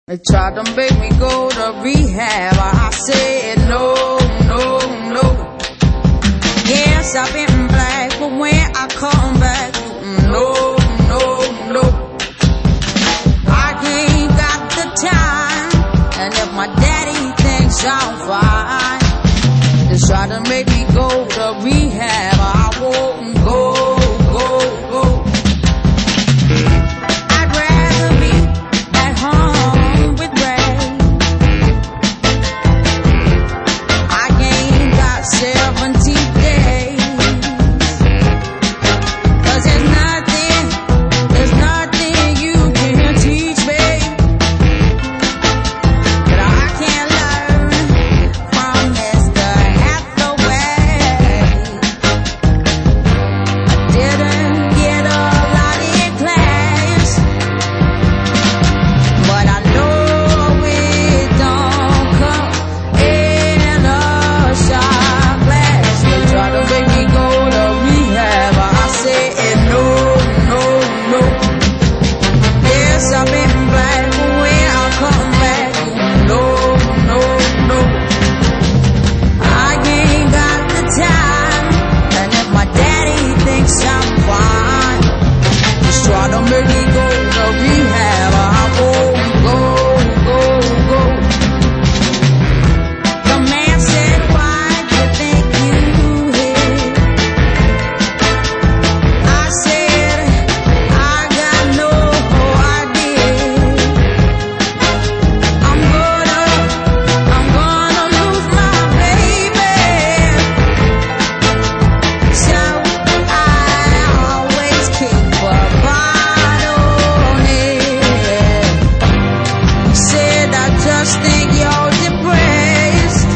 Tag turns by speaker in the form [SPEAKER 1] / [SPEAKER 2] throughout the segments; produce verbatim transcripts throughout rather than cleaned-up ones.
[SPEAKER 1] They tried to make me go to rehab. I said no, no, no. Yes, I've been black, but when I come back, no, no, no. I ain't got the time, and if my daddy thinks I'm fine, they try to make me go to rehab. I won't go, go, go. I'd rather be at home with Ray. I ain't got seventy days, 'cause there's nothing, there's nothing you can teach me that I can't learn from Mister Hathaway. I didn't get a lot in class, but I know it don't come in a shot glass. They try to make me go to rehab. I said no, no, no. Yes, I've been black, but when I come back, no, no, no. I ain't got the time, and if my daddy thinks I'm fine, just try to make me go to rehab. I won't go, go, go. The man said, why do you think you hit? I said, I got no idea. I'm gonna, I'm gonna lose my baby. So I always keep a bottle near. Said, I just think you're depressed.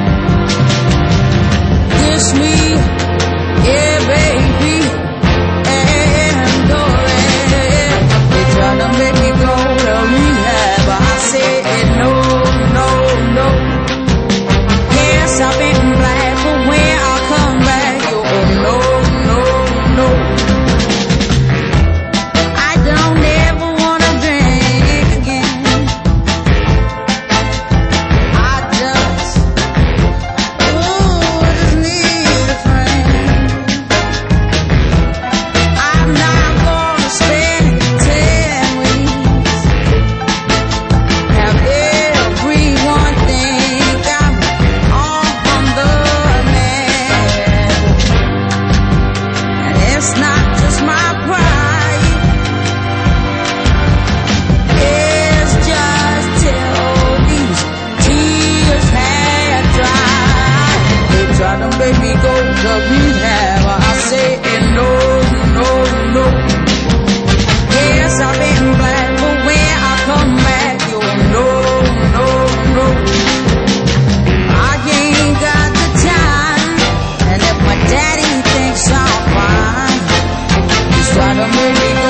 [SPEAKER 1] Kiss me, yeah, baby, and go ahead. They try to make me go to rehab. I said no, no, no. Yes, I've been black, but when I come back, oh no, no, no. I don't ever wanna drink again. I just, ooh, just need a friend. I'm not gonna spend ten weeks, have everyone think I'm on the man. And it's not just my pride, it's just till these tears had dried. They try to make me go to rehab. I say no, no, no. Yes, I've been black, but when I come back, you no, no, no. I ain't got the time, and if my daddy thinks I'm fine, he's trying to make me go